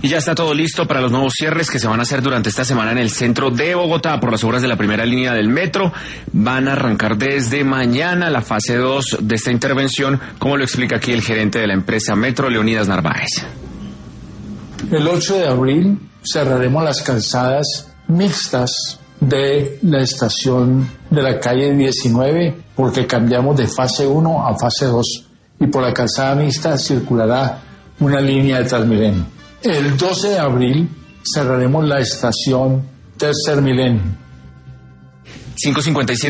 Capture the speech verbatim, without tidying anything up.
Y ya está todo listo para los nuevos cierres que se van a hacer durante esta semana en el centro de Bogotá por las obras de la primera línea del metro. Van a arrancar desde mañana la fase dos de esta intervención, como lo explica aquí el gerente de la empresa Metro, Leonidas Narváez. El ocho de abril cerraremos las calzadas mixtas de la estación de la calle diecinueve porque cambiamos de fase uno a fase dos y por la calzada mixta circulará una línea de Transmilenio. El doce de abril cerraremos la estación Tercer Milenio. cinco cincuenta y siete